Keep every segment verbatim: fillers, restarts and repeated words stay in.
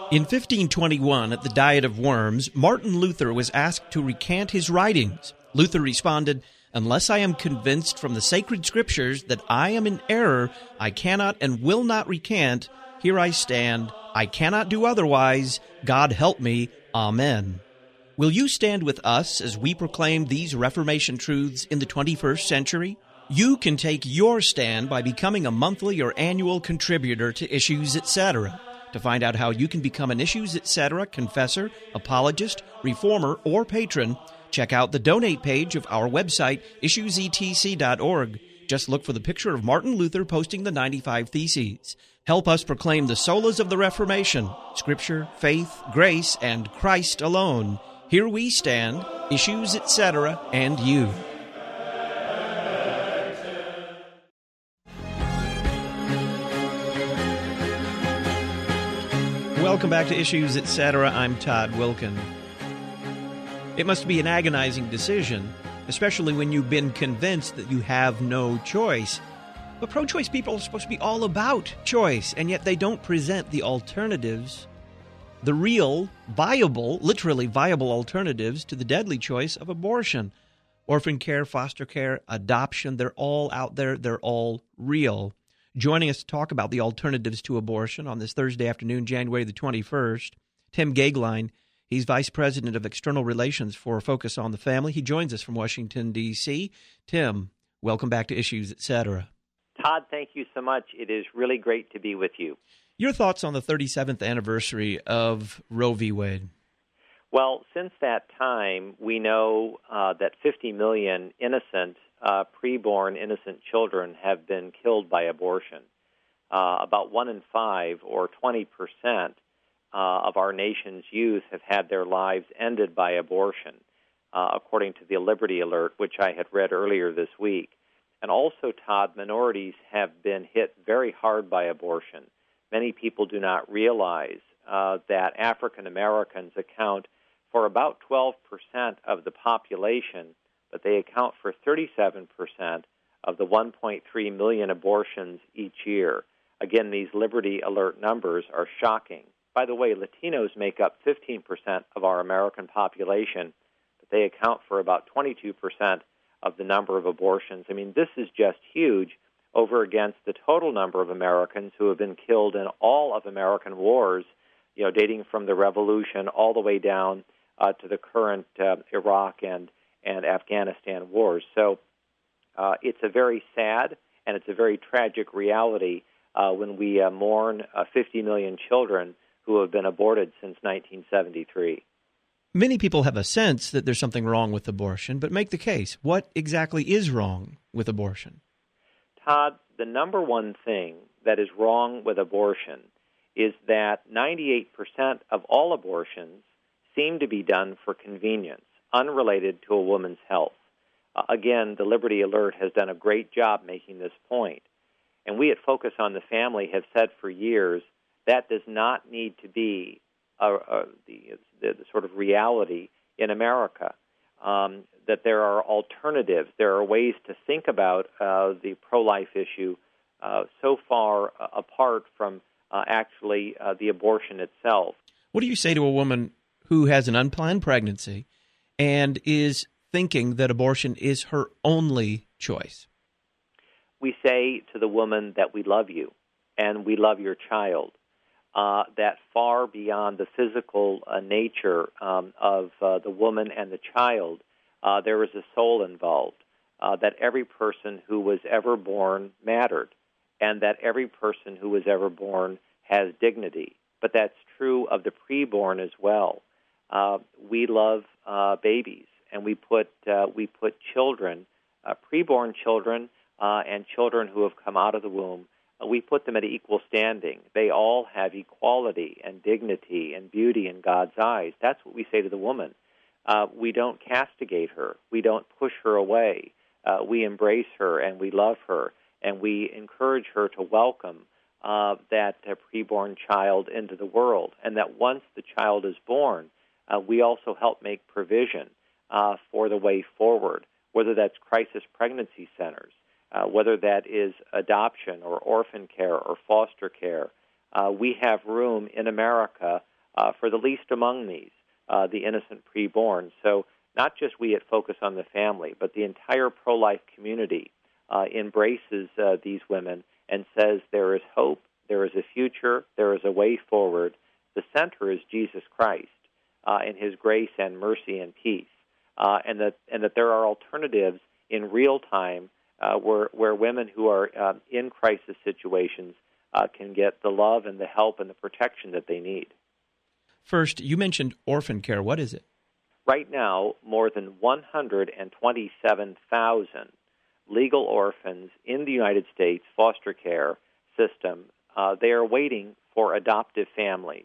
In fifteen twenty-one, at the Diet of Worms, Martin Luther was asked to recant his writings. Luther responded, "Unless I am convinced from the sacred scriptures that I am in error, I cannot and will not recant. Here I stand. I cannot do otherwise. God help me. Amen." Will you stand with us as we proclaim these Reformation truths in the twenty-first century? You can take your stand by becoming a monthly or annual contributor to Issues, et cetera. To find out how you can become an Issues, et cetera confessor, apologist, reformer, or patron, check out the donate page of our website, issues e t c dot org. Just look for the picture of Martin Luther posting the ninety-five Theses. Help us proclaim the solas of the Reformation, Scripture, faith, grace, and Christ alone. Here we stand, Issues, et cetera, and you. Welcome back to Issues, et cetera. I'm Todd Wilkin. It must be an agonizing decision, especially when you've been convinced that you have no choice. But pro-choice people are supposed to be all about choice, and yet they don't present the alternatives, the real, viable, literally viable alternatives to the deadly choice of abortion. Orphan care, foster care, adoption, they're all out there. They're all real. Joining us to talk about the alternatives to abortion on this Thursday afternoon, January the twenty-first, Tim Goeglein. He's Vice President of External Relations for Focus on the Family. He joins us from Washington, D C Tim, welcome back to Issues, et cetera. Todd, thank you so much. It is really great to be with you. Your thoughts on the thirty-seventh anniversary of Roe v. Wade? Well, since that time, we know uh, that fifty million innocent, uh, preborn innocent children have been killed by abortion. Uh, about one in five, or twenty percent, uh, of our nation's youth have had their lives ended by abortion, uh, according to the Liberty Alert, which I had read earlier this week. And also, Todd, minorities have been hit very hard by abortion. Many people do not realize uh, that African Americans account for about twelve percent of the population, but they account for thirty-seven percent of the one point three million abortions each year. Again, these Liberty Alert numbers are shocking. By the way, Latinos make up fifteen percent of our American population, but they account for about twenty-two percent of the number of abortions. I mean, this is just huge over against the total number of Americans who have been killed in all of American wars, you know, dating from the Revolution all the way down uh, to the current uh, Iraq and, and Afghanistan wars. So uh, it's a very sad and it's a very tragic reality uh, when we uh, mourn uh, fifty million children who have been aborted since nineteen seventy-three. Many people have a sense that there's something wrong with abortion, but make the case. What exactly is wrong with abortion? Todd, the number one thing that is wrong with abortion is that ninety-eight percent of all abortions seem to be done for convenience, unrelated to a woman's health. Uh, again, the Liberty Alert has done a great job making this point. And we at Focus on the Family have said for years that does not need to be uh, uh, the, the, the sort of reality in America. Um, that there are alternatives, there are ways to think about uh, the pro-life issue uh, so far uh, apart from uh, actually uh, the abortion itself. What do you say to a woman who has an unplanned pregnancy and is thinking that abortion is her only choice? We say to the woman that we love you and we love your child, uh, that far beyond the physical uh, nature um, of uh, the woman and the child, uh, there is a soul involved, uh, that every person who was ever born mattered, and that every person who was ever born has dignity. But that's true of the preborn as well. Uh, we love uh, babies, and we put uh, we put children, uh, preborn children, uh, and children who have come out of the womb. Uh, we put them at equal standing. They all have equality and dignity and beauty in God's eyes. That's what we say to the woman. Uh, we don't castigate her. We don't push her away. Uh, we embrace her and we love her, and we encourage her to welcome uh, that uh, preborn child into the world. And that once the child is born, uh, we also help make provision uh, for the way forward, whether that's crisis pregnancy centers, uh, whether that is adoption or orphan care or foster care. Uh, we have room in America uh, for the least among these, uh, the innocent preborn. So not just we at Focus on the Family, but the entire pro-life community uh, embraces uh, these women and says there is hope, there is a future, there is a way forward. The center is Jesus Christ uh, and His grace and mercy and peace, uh, and that and that there are alternatives in real time uh, where where women who are uh, in crisis situations uh, can get the love and the help and the protection that they need. First, you mentioned orphan care. What is it? Right now, more than one hundred twenty-seven thousand legal orphans in the United States foster care system, uh, they are waiting for adoptive families.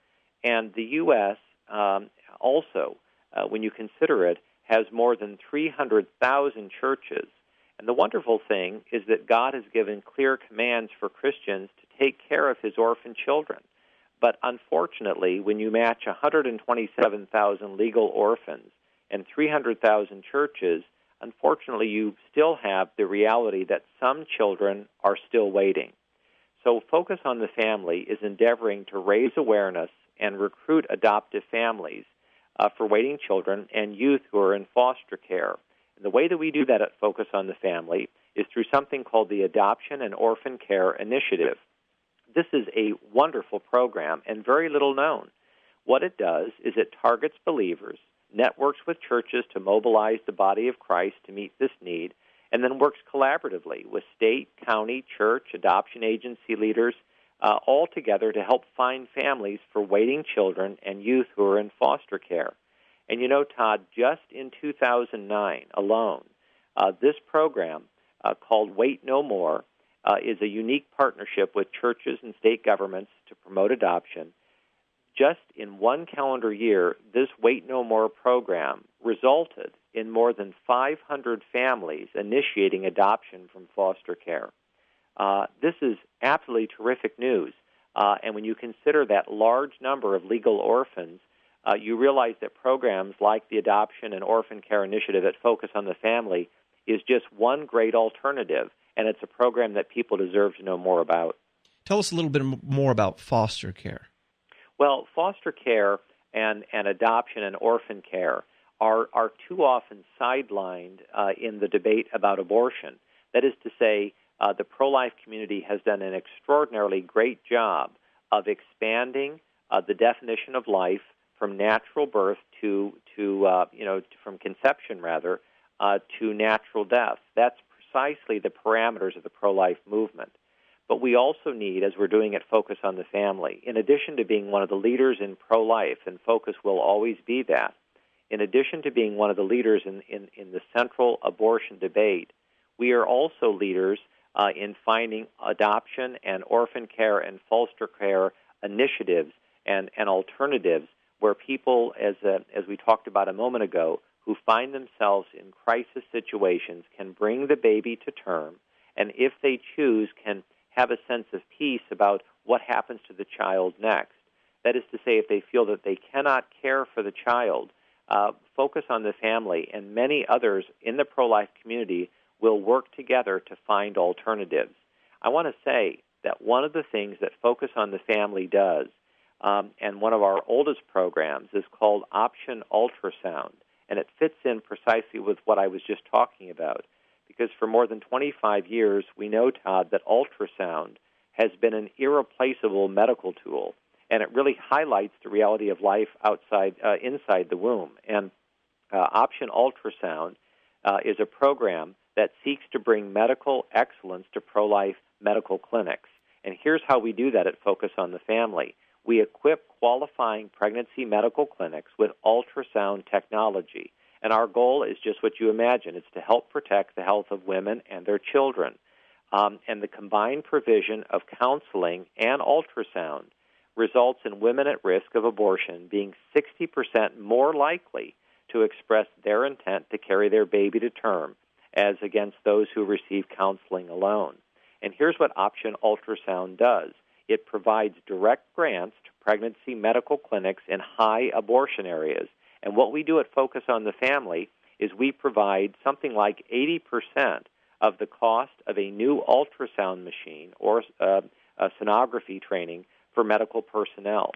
And the U S um, also, uh, when you consider it, has more than three hundred thousand churches. And the wonderful thing is that God has given clear commands for Christians to take care of His orphan children. But unfortunately, when you match one hundred twenty-seven thousand legal orphans and three hundred thousand churches, unfortunately, you still have the reality that some children are still waiting. So Focus on the Family is endeavoring to raise awareness and recruit adoptive families uh, for waiting children and youth who are in foster care. And the way that we do that at Focus on the Family is through something called the Adoption and Orphan Care Initiative. This is a wonderful program and very little known. What it does is it targets believers, networks with churches to mobilize the body of Christ to meet this need, and then works collaboratively with state, county, church, adoption agency leaders, uh, all together to help find families for waiting children and youth who are in foster care. And you know, Todd, just in two thousand nine alone, uh, this program uh, called Wait No More uh, is a unique partnership with churches and state governments to promote adoption. Just in one calendar year, this Wait No More program resulted in more than five hundred families initiating adoption from foster care. Uh, this is absolutely terrific news. Uh, and when you consider that large number of legal orphans, uh, you realize that programs like the Adoption and Orphan Care Initiative at Focus on the Family is just one great alternative, and it's a program that people deserve to know more about. Tell us a little bit more about foster care. Well, foster care and, and adoption and orphan care are, are too often sidelined uh, in the debate about abortion. That is to say, uh, the pro-life community has done an extraordinarily great job of expanding uh, the definition of life from natural birth to, to uh, you know, from conception, rather, uh, to natural death. That's precisely the parameters of the pro-life movement. But we also need, as we're doing at Focus on the Family, in addition to being one of the leaders in pro-life, and Focus will always be that, in addition to being one of the leaders in, in, in the central abortion debate, we are also leaders uh, in finding adoption and orphan care and foster care initiatives and, and alternatives where people, as, uh, as we talked about a moment ago, who find themselves in crisis situations can bring the baby to term, and if they choose, can have a sense of peace about what happens to the child next. That is to say, if they feel that they cannot care for the child, uh, Focus on the Family and many others in the pro-life community will work together to find alternatives. I want to say that one of the things that Focus on the Family does, um, and one of our oldest programs, is called Option Ultrasound, and it fits in precisely with what I was just talking about. Because for more than twenty-five years, we know, Todd, that ultrasound has been an irreplaceable medical tool, and it really highlights the reality of life outside, uh, inside the womb. And uh, Option Ultrasound uh, is a program that seeks to bring medical excellence to pro-life medical clinics. And here's how we do that at Focus on the Family. We equip qualifying pregnancy medical clinics with ultrasound technology. And our goal is just what you imagine. It's to help protect the health of women and their children. Um, and the combined provision of counseling and ultrasound results in women at risk of abortion being sixty percent more likely to express their intent to carry their baby to term as against those who receive counseling alone. And here's what Option Ultrasound does. It provides direct grants to pregnancy medical clinics in high abortion areas. And what we do at Focus on the Family is we provide something like eighty percent of the cost of a new ultrasound machine or uh, a sonography training for medical personnel.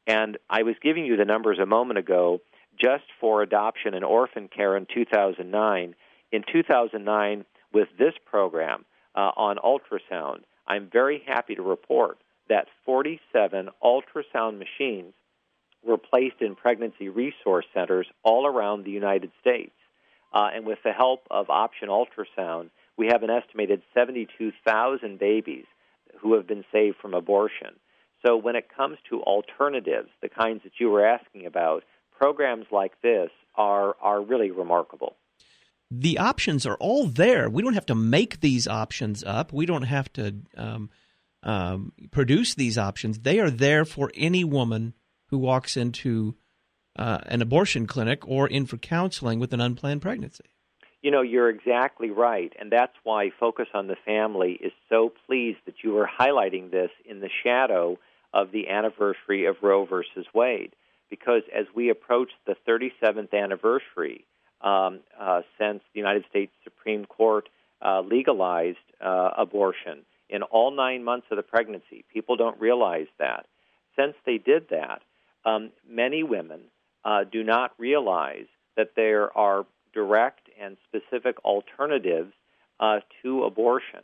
And I was giving you the numbers a moment ago just for adoption and orphan care in two thousand nine. In two thousand nine, with this program uh, on ultrasound, I'm very happy to report that forty-seven ultrasound machines were placed in pregnancy resource centers all around the United States. Uh, and with the help of Option Ultrasound, we have an estimated seventy-two thousand babies who have been saved from abortion. So when it comes to alternatives, the kinds that you were asking about, programs like this are are really remarkable. The options are all there. We don't have to make these options up. We don't have to um, um, produce these options. They are there for any woman who walks into uh, an abortion clinic or in for counseling with an unplanned pregnancy. You know, you're exactly right, and that's why Focus on the Family is so pleased that you are highlighting this in the shadow of the anniversary of Roe versus Wade, because as we approach the thirty-seventh anniversary um, uh, since the United States Supreme Court uh, legalized uh, abortion in all nine months of the pregnancy, people don't realize that. Since they did that, um, many women uh, do not realize that there are direct and specific alternatives uh, to abortion.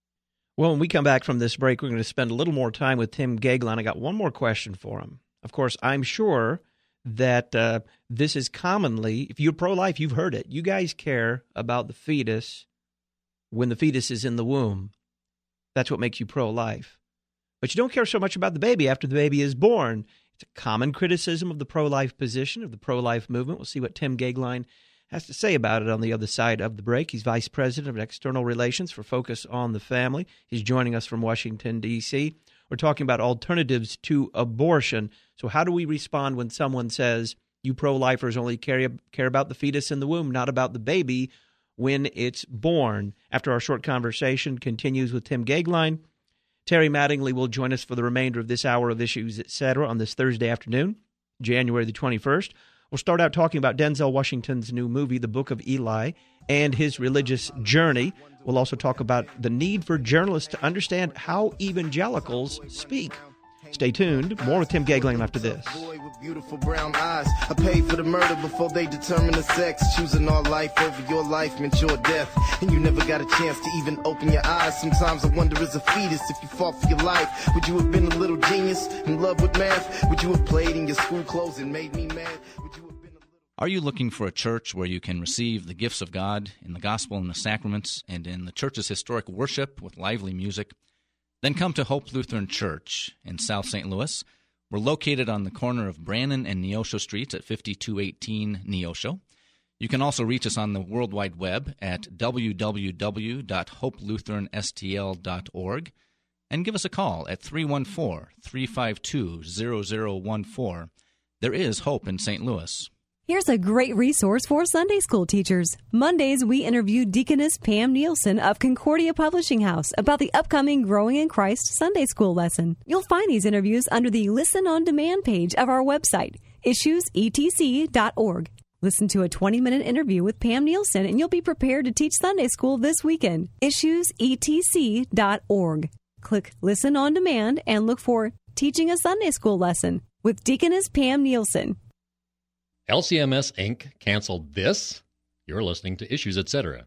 Well, when we come back from this break, we're going to spend a little more time with Tim Goeglein. I got one more question for him. Of course, I'm sure that uh, this is commonly, if you're pro-life, you've heard it. You guys care about the fetus when the fetus is in the womb. That's what makes you pro-life. But you don't care so much about the baby after the baby is born. It's a common criticism of the pro-life position, of the pro-life movement. We'll see what Tim Goeglein has to say about it on the other side of the break. He's Vice President of External Relations for Focus on the Family. He's joining us from Washington, D C We're talking about alternatives to abortion. So how do we respond when someone says, you pro-lifers only care, care about the fetus in the womb, not about the baby when it's born? After our short conversation continues with Tim Goeglein, Terry Mattingly will join us for the remainder of this hour of Issues, et cetera, on this Thursday afternoon, January the twenty-first. We'll start out talking about Denzel Washington's new movie, The Book of Eli, and his religious journey. We'll also talk about the need for journalists to understand how evangelicals speak. Stay tuned. More with Tim Goeglein after this. Boy with beautiful brown eyes. I paid for the murder before they determine the sex. Choosing our life over your life meant your death. And you never got a chance to even open your eyes. Sometimes I wonder, as a fetus, if you fought for your life, would you have been a little genius in love with math? Would you have played in your school clothes and made me mad? Would you have been a little... Are you looking for a church where you can receive the gifts of God in the gospel and the sacraments and in the church's historic worship with lively music? Then come to Hope Lutheran Church in South Saint Louis. We're located on the corner of Brannan and Neosho Streets at fifty-two eighteen Neosho. You can also reach us on the World Wide Web at w w w dot hope lutheran s t l dot org and give us a call at three one four, three five two, zero zero one four. There is hope in Saint Louis. Here's a great resource for Sunday school teachers. Mondays, we interview Deaconess Pam Nielsen of Concordia Publishing House about the upcoming Growing in Christ Sunday school lesson. You'll find these interviews under the Listen on Demand page of our website, issues e t c dot org. Listen to a twenty-minute interview with Pam Nielsen, and you'll be prepared to teach Sunday school this weekend. issues e t c dot org. Click Listen on Demand and look for Teaching a Sunday School Lesson with Deaconess Pam Nielsen. L C M S, Incorporated canceled this? You're listening to Issues, et cetera.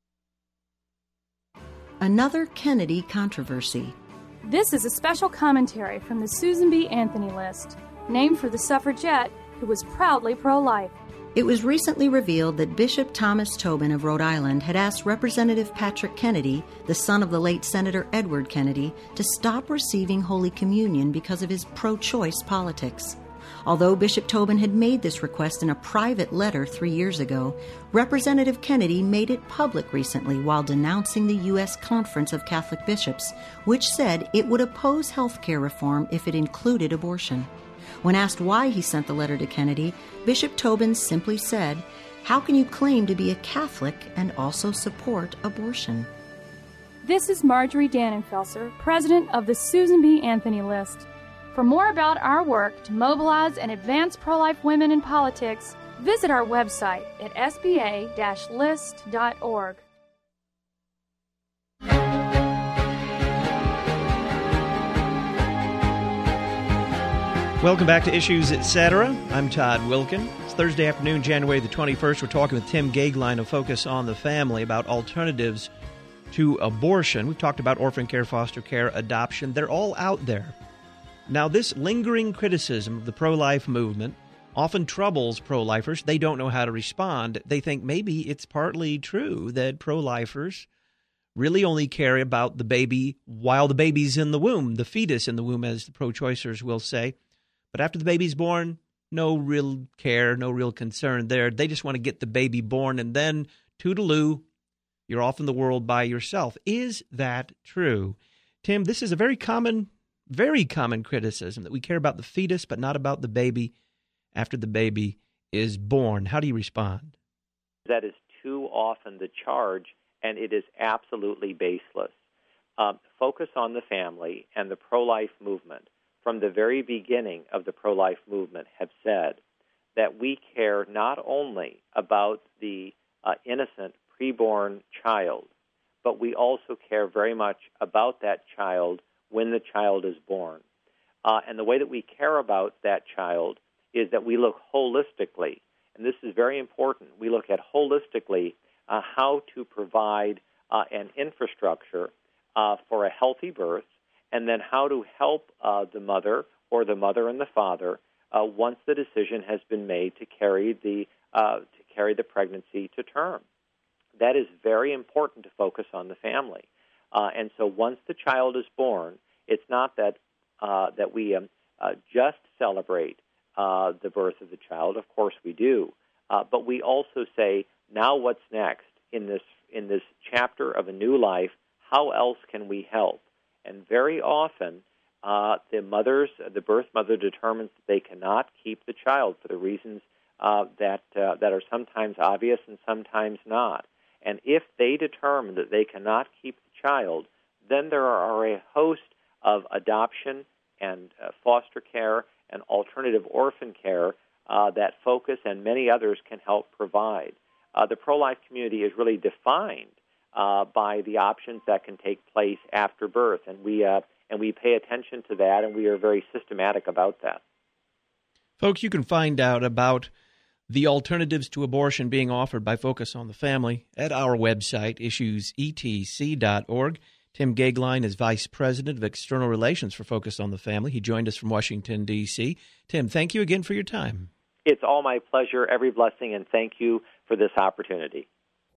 Another Kennedy controversy. This is a special commentary from the Susan B. Anthony list, named for the suffragette who was proudly pro-life. It was recently revealed that Bishop Thomas Tobin of Rhode Island had asked Representative Patrick Kennedy, the son of the late Senator Edward Kennedy, to stop receiving Holy Communion because of his pro-choice politics. Although Bishop Tobin had made this request in a private letter three years ago, Representative Kennedy made it public recently while denouncing the U S Conference of Catholic Bishops, which said it would oppose health care reform if it included abortion. When asked why he sent the letter to Kennedy, Bishop Tobin simply said, "How can you claim to be a Catholic and also support abortion?" This is Marjorie Dannenfelser, president of the Susan B. Anthony list. For more about our work to mobilize and advance pro-life women in politics, visit our website at s b a dash list dot org. Welcome back to Issues, et cetera. I'm Todd Wilkin. It's Thursday afternoon, January the twenty-first. We're talking with Tim Gagline of Focus on the Family about alternatives to abortion. We've talked about orphan care, foster care, adoption. They're all out there. Now, this lingering criticism of the pro-life movement often troubles pro-lifers. They don't know how to respond. They think maybe it's partly true that pro-lifers really only care about the baby while the baby's in the womb, the fetus in the womb, as the pro-choicers will say. But after the baby's born, no real care, no real concern there. They just want to get the baby born, and then toodaloo, you're off in the world by yourself. Is that true? Tim, this is a very common, very common criticism, that we care about the fetus but not about the baby after the baby is born. How do you respond? That is too often the charge, and it is absolutely baseless. Um, Focus on the Family and the pro-life movement from the very beginning of the pro-life movement have said that we care not only about the uh, innocent preborn child, but we also care very much about that child when the child is born. Uh, and the way that we care about that child is that we look holistically, and this is very important, we look at holistically uh, how to provide uh, an infrastructure uh, for a healthy birth, and then how to help uh, the mother or the mother and the father uh, once the decision has been made to carry the uh, to carry the pregnancy to term. That is very important to focus on the family. Uh, and so once the child is born, it's not that uh, that we um, uh, just celebrate uh, the birth of the child. Of course we do, uh, but we also say, now what's next in this in this chapter of a new life? How else can we help? And very often, uh, the mothers, the birth mother determines that they cannot keep the child for the reasons uh, that uh, that are sometimes obvious and sometimes not. And if they determine that they cannot keep the child, then there are a host of adoption and uh, foster care and alternative orphan care uh, that Focus and many others can help provide. Uh, the pro-life community is really defined Uh, by the options that can take place after birth, and we uh, and we pay attention to that, and we are very systematic about that. Folks, you can find out about the alternatives to abortion being offered by Focus on the Family at our website, issues e t c dot org. Tim Gagline is Vice President of External Relations for Focus on the Family. He joined us from Washington, D C Tim, thank you again for your time. It's all my pleasure, every blessing, and thank you for this opportunity.